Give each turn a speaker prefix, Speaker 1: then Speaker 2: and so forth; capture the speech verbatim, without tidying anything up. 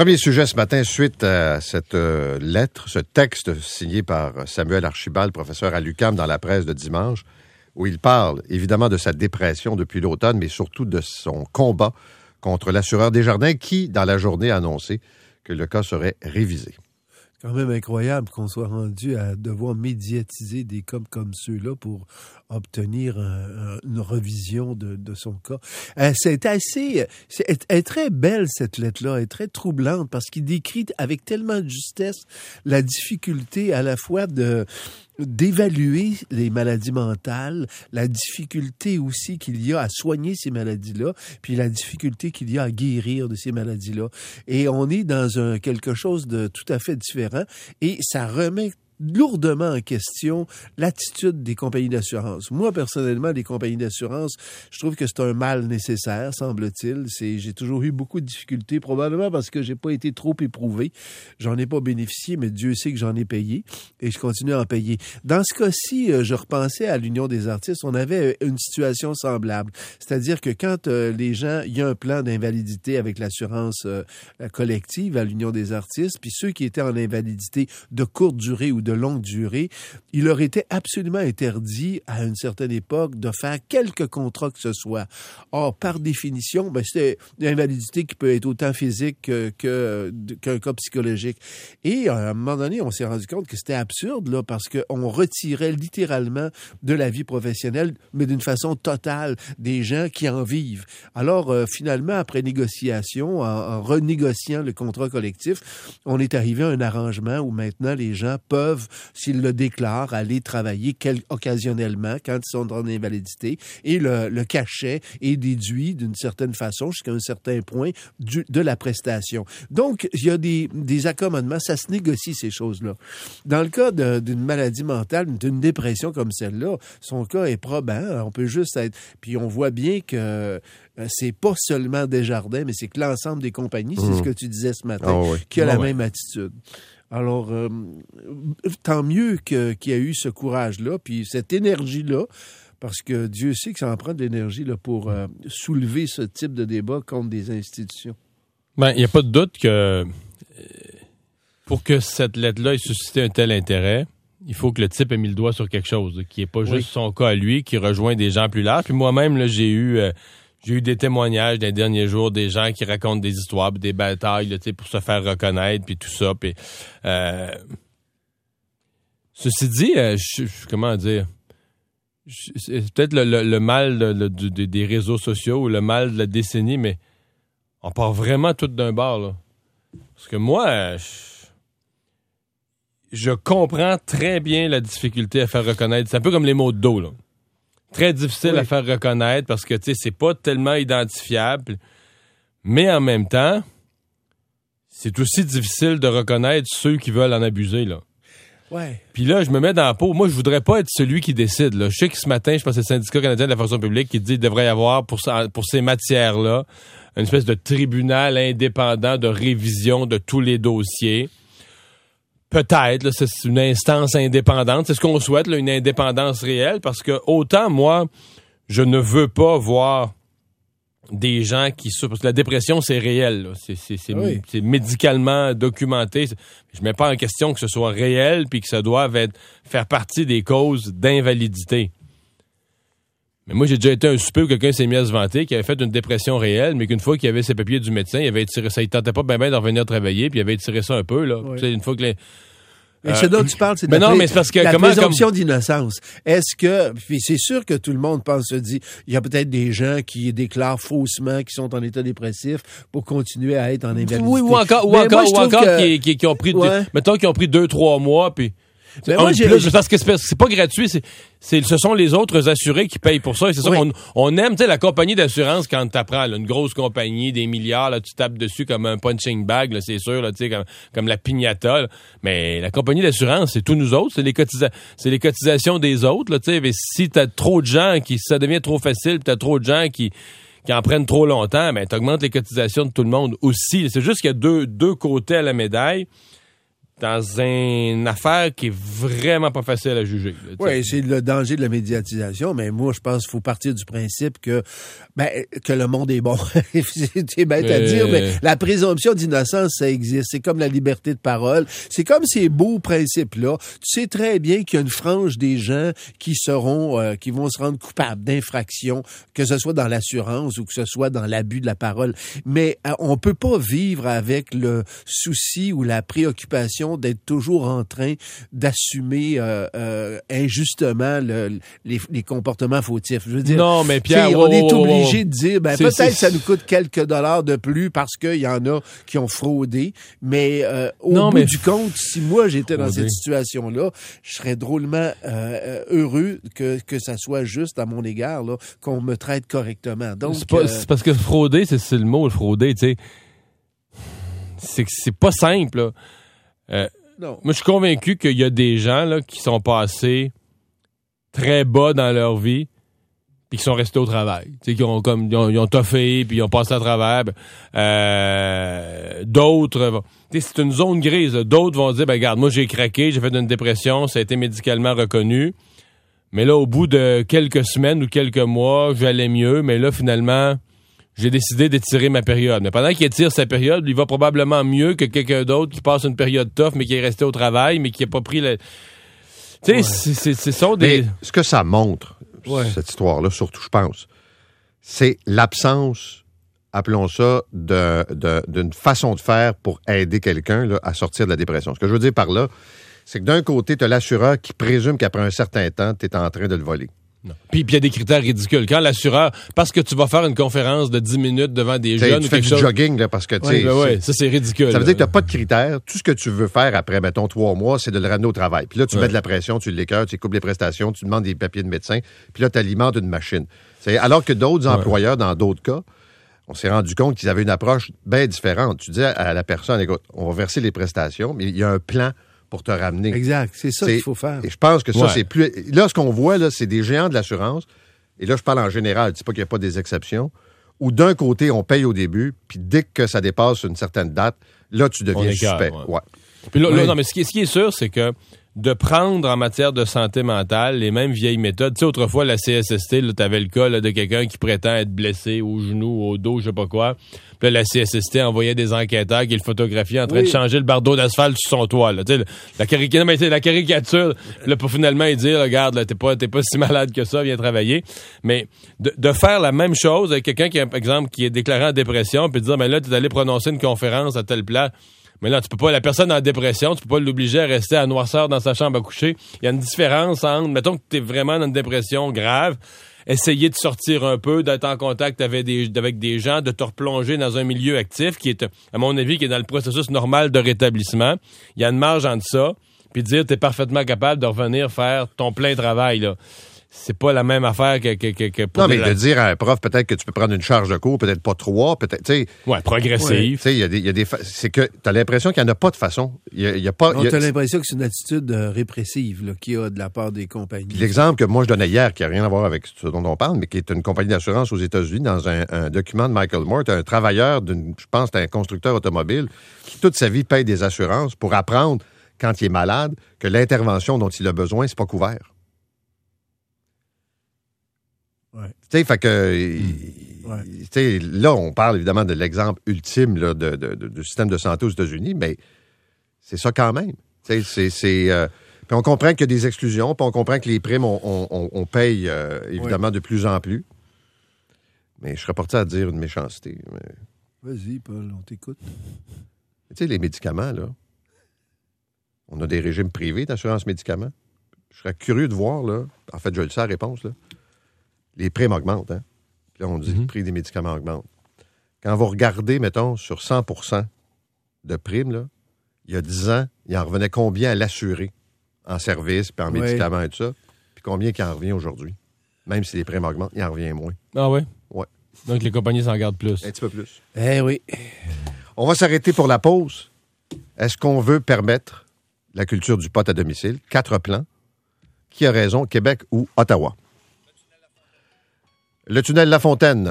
Speaker 1: Premier sujet ce matin, suite à cette euh, lettre, ce texte signé par Samuel Archibald, professeur à l'U Q A M dans la presse de dimanche, où il parle évidemment de sa dépression depuis l'automne, mais surtout de son combat contre l'assureur Desjardins qui, dans la journée, a annoncé que le cas serait révisé.
Speaker 2: C'est quand même incroyable qu'on soit rendu à devoir médiatiser des cas comme ceux-là pour obtenir un, un, une revision de, de son cas. Euh, c'est assez... C'est, elle est très belle, cette lettre-là. Elle est très troublante parce qu'il décrit avec tellement de justesse la difficulté à la fois de... d'évaluer les maladies mentales, la difficulté aussi qu'il y a à soigner ces maladies-là, puis la difficulté qu'il y a à guérir de ces maladies-là. Et on est dans un quelque chose de tout à fait différent et ça remet lourdement en question l'attitude des compagnies d'assurance. Moi, personnellement, les compagnies d'assurance, je trouve que c'est un mal nécessaire, semble-t-il. C'est, j'ai toujours eu beaucoup de difficultés, probablement parce que j'ai pas été trop éprouvé. J'en ai pas bénéficié, mais Dieu sait que j'en ai payé et je continue à en payer. Dans ce cas-ci, je repensais à l'Union des artistes, on avait une situation semblable. C'est-à-dire que quand euh, les gens, il y a un plan d'invalidité avec l'assurance euh, collective à l'Union des artistes, puis ceux qui étaient en invalidité de courte durée ou de de longue durée, il leur était absolument interdit à une certaine époque de faire quelque contrat que ce soit. Or, par définition, ben, c'était une invalidité qui peut être autant physique que, que, qu'un cas psychologique. Et à un moment donné, on s'est rendu compte que c'était absurde, là, parce qu'on retirait littéralement de la vie professionnelle, mais d'une façon totale, des gens qui en vivent. Alors, euh, finalement, après négociation, en, en renégociant le contrat collectif, on est arrivé à un arrangement où maintenant les gens peuvent, s'ils le déclarent, aller travailler quel, occasionnellement quand ils sont en invalidité et le, le cachet est déduit d'une certaine façon jusqu'à un certain point du, de la prestation. Donc, il y a des, des accommodements, ça se négocie ces choses-là. Dans le cas de, d'une maladie mentale, d'une dépression comme celle-là, son cas est probant, on peut juste être... Puis on voit bien que euh, c'est pas seulement Desjardins, mais c'est que l'ensemble des compagnies, mmh. c'est ce que tu disais ce matin, oh oui. qui a oh la oui. même attitude. Alors, euh, tant mieux que, qu'il y a eu ce courage-là, puis cette énergie-là, parce que Dieu sait que ça en prend de l'énergie là, pour euh, soulever ce type de débat contre des institutions.
Speaker 3: Ben, il n'y a pas de doute que pour que cette lettre-là ait suscité un tel intérêt, il faut que le type ait mis le doigt sur quelque chose, qui n'est pas juste oui. son cas à lui, qui rejoint des gens plus larges. Puis moi-même, là, j'ai eu... Euh, J'ai eu des témoignages dans les derniers jours, des gens qui racontent des histoires, des batailles là, pour se faire reconnaître, puis tout ça. Puis, euh... Ceci dit, euh, je, comment dire, je, c'est peut-être le, le, le mal de, de, de, des réseaux sociaux ou le mal de la décennie, mais on part vraiment tout d'un bord. Là. Parce que moi, je, je comprends très bien la difficulté à faire reconnaître. C'est un peu comme les maux de dos, là. Très difficile oui. à faire reconnaître parce que, tu sais, c'est pas tellement identifiable. Mais en même temps, c'est aussi difficile de reconnaître ceux qui veulent en abuser, là.
Speaker 2: Ouais.
Speaker 3: Puis là, je me mets dans la peau. Moi, je voudrais pas être celui qui décide, là. Je sais que ce matin, je pense que c'est le syndicat canadien de la fonction publique qui dit qu'il devrait y avoir, pour, pour ces matières-là, une espèce de tribunal indépendant de révision de tous les dossiers. Peut-être, là, c'est une instance indépendante. C'est ce qu'on souhaite, là, une indépendance réelle, parce que autant, moi, je ne veux pas voir des gens qui souffrent. Parce que la dépression, c'est réel. Là. C'est, c'est, c'est, oui. c'est médicalement documenté. Je ne mets pas en question que ce soit réel puis que ça doive être, faire partie des causes d'invalidité. Mais moi, j'ai déjà été à un souper où quelqu'un s'est mis à se vanter, qui avait fait une dépression réelle, mais qu'une fois qu'il avait ses papiers du médecin, il avait étiré ça. Il tentait pas bien bien de revenir travailler, puis il avait étiré ça un peu, là. Oui. Tu sais, une fois que les...
Speaker 2: Mais ce dont tu parles, c'est de
Speaker 3: mais
Speaker 2: la,
Speaker 3: non, mais c'est parce que,
Speaker 2: la
Speaker 3: comment,
Speaker 2: présomption
Speaker 3: comme...
Speaker 2: d'innocence. Est-ce que, puis c'est sûr que tout le monde pense, se dit, il y a peut-être des gens qui déclarent faussement qu'ils sont en état dépressif pour continuer à être en invalidité.
Speaker 3: Oui, ou encore, ou
Speaker 2: mais
Speaker 3: encore,
Speaker 2: moi,
Speaker 3: ou encore
Speaker 2: que...
Speaker 3: qui, qui, qui ont pris,
Speaker 2: ouais.
Speaker 3: deux, mettons qu'ils ont pris deux, trois mois, puis...
Speaker 2: Mais moi, j'ai,
Speaker 3: plus,
Speaker 2: j'ai...
Speaker 3: parce que c'est, c'est pas gratuit, c'est, c'est, ce sont les autres assurés qui payent pour ça. Et c'est oui. ça qu'on on aime, tu sais, la compagnie d'assurance quand t'apprends, là, une grosse compagnie, des milliards, là, tu tapes dessus comme un punching bag, là, c'est sûr, là, tu sais, comme, comme la piñata. Là. Mais la compagnie d'assurance, c'est tous nous autres, c'est les cotisa- c'est les cotisations des autres, là, tu sais. Mais si t'as trop de gens qui, si ça devient trop facile, pis t'as trop de gens qui, qui en prennent trop longtemps, ben, t'augmentes les cotisations de tout le monde aussi. C'est juste qu'il y a deux, deux côtés à la médaille. dans une affaire qui est vraiment pas facile à juger.
Speaker 2: Oui, c'est le danger de la médiatisation, mais moi, je pense qu'il faut partir du principe que ben, que le monde est bon. C'est bête à
Speaker 3: euh...
Speaker 2: dire, mais la présomption d'innocence, ça existe. C'est comme la liberté de parole. C'est comme ces beaux principes-là. Tu sais très bien qu'il y a une frange des gens qui seront, euh, qui vont se rendre coupables d'infractions, que ce soit dans l'assurance ou que ce soit dans l'abus de la parole. Mais euh, on peut pas vivre avec le souci ou la préoccupation d'être toujours en train d'assumer euh, euh, injustement le, les, les comportements fautifs. Je veux dire,
Speaker 3: non, mais Pierre,
Speaker 2: on
Speaker 3: wow,
Speaker 2: est
Speaker 3: wow,
Speaker 2: obligé
Speaker 3: wow, wow.
Speaker 2: de dire, ben
Speaker 3: c'est,
Speaker 2: peut-être
Speaker 3: c'est...
Speaker 2: ça nous coûte quelques dollars de plus parce qu'il y en a qui ont fraudé, mais euh, au
Speaker 3: non,
Speaker 2: bout
Speaker 3: mais...
Speaker 2: du compte, si moi j'étais
Speaker 3: fraudé.
Speaker 2: dans cette situation-là, je serais drôlement euh, heureux que que ça soit juste à mon égard, là, qu'on me traite correctement. Donc,
Speaker 3: c'est, pas,
Speaker 2: euh...
Speaker 3: c'est parce que frauder, c'est, c'est le mot, le frauder, tu sais. C'est, c'est pas simple, là. Euh,
Speaker 2: non.
Speaker 3: Moi, je suis convaincu qu'il y a des gens là, qui sont passés très bas dans leur vie puis qui sont restés au travail. Tu sais, qui ont comme ils ont, ils ont toffé puis ils ont passé à travers. Euh, d'autres, tu sais, c'est une zone grise. Là. D'autres vont dire, ben regarde, moi j'ai craqué, j'ai fait une dépression, ça a été médicalement reconnu. Mais là, au bout de quelques semaines ou quelques mois, j'allais mieux. Mais là, finalement, j'ai décidé d'étirer ma période. Mais pendant qu'il étire sa période, il va probablement mieux que quelqu'un d'autre qui passe une période tough, mais qui est resté au travail, mais qui n'a pas pris le... Tu sais, ouais. c'est, c'est, c'est sont des...
Speaker 1: Mais ce que ça montre, ouais. cette histoire-là, surtout, je pense, c'est l'absence, appelons ça, de, de, d'une façon de faire pour aider quelqu'un là, à sortir de la dépression. Ce que je veux dire par là, c'est que d'un côté, tu as l'assureur qui présume qu'après un certain temps, tu es en train de le voler.
Speaker 3: Non. Puis il y a des critères ridicules. Quand l'assureur, parce que tu vas faire une conférence de dix minutes devant des
Speaker 1: t'sais,
Speaker 3: jeunes
Speaker 1: tu
Speaker 3: ou
Speaker 1: fais
Speaker 3: quelque
Speaker 1: du
Speaker 3: chose...
Speaker 1: jogging, là, parce que tu sais...
Speaker 3: Ouais, ben ouais, ça, c'est ridicule.
Speaker 1: Ça veut
Speaker 3: là.
Speaker 1: dire que tu n'as pas de critères. Tout ce que tu veux faire après, mettons, trois mois, c'est de le ramener au travail. Puis là, tu ouais. mets de la pression, tu l'écœures, tu coupes les prestations, tu demandes des papiers de médecin, puis là, tu alimentes une machine. C'est, alors que d'autres ouais. employeurs, dans d'autres cas, on s'est rendu compte qu'ils avaient une approche bien différente. Tu dis à la personne, écoute, on va verser les prestations, mais il y a un plan pour te ramener.
Speaker 2: Exact, c'est ça c'est, qu'il faut faire.
Speaker 1: Et je pense que ça,
Speaker 3: ouais.
Speaker 1: c'est plus... Là, ce qu'on voit, là, c'est des géants de l'assurance. Et là, je parle en général, je dis pas qu'il n'y a pas des exceptions, où d'un côté, on paye au début, puis dès que ça dépasse une certaine date, là, tu deviens suspect. Ouais. Ouais.
Speaker 3: Puis là,
Speaker 2: oui.
Speaker 3: là, non, mais ce qui, ce qui est sûr, c'est que de prendre en matière de santé mentale les mêmes vieilles méthodes. Tu sais, autrefois, la C S S T, tu avais le cas là, de quelqu'un qui prétend être blessé au genou, au dos, je sais pas quoi. Puis là, la C S S T envoyait des enquêteurs qui le photographiaient en train oui. de changer le bardeau d'asphalte sur son toit. Là. Tu sais, la, caricature, mais la caricature, là, pour finalement lui dire, regarde, là, t'es pas, t'es pas si malade que ça, viens travailler. Mais de, de faire la même chose avec quelqu'un qui, par exemple, qui est déclaré en dépression, puis de dire, ben là, t'es allé prononcer une conférence à telle place. Mais là, tu peux pas, la personne en dépression, tu peux pas l'obliger à rester à noirceur dans sa chambre à coucher. Il y a une différence entre, mettons que tu es vraiment dans une dépression grave, essayer de sortir un peu, d'être en contact avec des, avec des gens, de te replonger dans un milieu actif qui est, à mon avis, qui est dans le processus normal de rétablissement. Il y a une marge entre ça, puis dire tu es parfaitement capable de revenir faire ton plein travail, là. C'est pas la même affaire que, que, que, que pour...
Speaker 1: Non, mais la... de dire à un prof, peut-être que tu peux prendre une charge de cours, peut-être pas trois, peut-être, tu sais...
Speaker 3: Ouais, progressive.
Speaker 1: Tu sais, il y a des... Y a des fa... C'est que t'as l'impression qu'il n'y en a pas de façon. Il y a, y a pas...
Speaker 2: Non,
Speaker 1: y a...
Speaker 2: t'as l'impression que c'est une attitude euh, répressive, là, qu'il y a de la part des compagnies.
Speaker 1: Puis l'exemple que moi je donnais hier, qui n'a rien à voir avec ce dont on parle, mais qui est une compagnie d'assurance aux États-Unis, dans un, un document de Michael Moore, un travailleur d'une... Je pense que c'est un constructeur automobile, qui toute sa vie paye des assurances pour apprendre, quand il est malade, que l'intervention dont il a besoin, c'est pas couvert.
Speaker 2: Ouais.
Speaker 1: Tu sais, fait que, mmh. ouais. tu sais, là, on parle évidemment de l'exemple ultime là, de, de, de, du système de santé aux États-Unis, mais c'est ça quand même. Tu sais, c'est, c'est, euh, puis on comprend qu'il y a des exclusions, puis on comprend que les primes, on, on, on paye euh, évidemment ouais. de plus en plus. Mais je serais porté à dire une méchanceté. Mais...
Speaker 2: Vas-y, Paul, on t'écoute.
Speaker 1: Tu sais, les médicaments, là, on a des régimes privés d'assurance médicaments. Je serais curieux de voir, là, en fait, je le sais la réponse, là. Les primes augmentent, hein? Puis là, on dit mm-hmm. que le prix des médicaments augmente. Quand vous regardez, mettons, sur cent pour cent de primes, là, il y a dix ans, il en revenait combien à l'assuré en service, puis en oui. médicaments et tout ça, puis combien qui en revient aujourd'hui? Même si les primes augmentent, il en revient moins.
Speaker 3: Ah oui?
Speaker 1: Oui.
Speaker 3: Donc, les compagnies s'en gardent plus.
Speaker 1: Un petit peu plus.
Speaker 2: Eh oui.
Speaker 1: On va s'arrêter pour la pause. Est-ce qu'on veut permettre la culture du pot à domicile? Quatre plans. Qui a raison, Québec ou Ottawa? Le tunnel La Fontaine.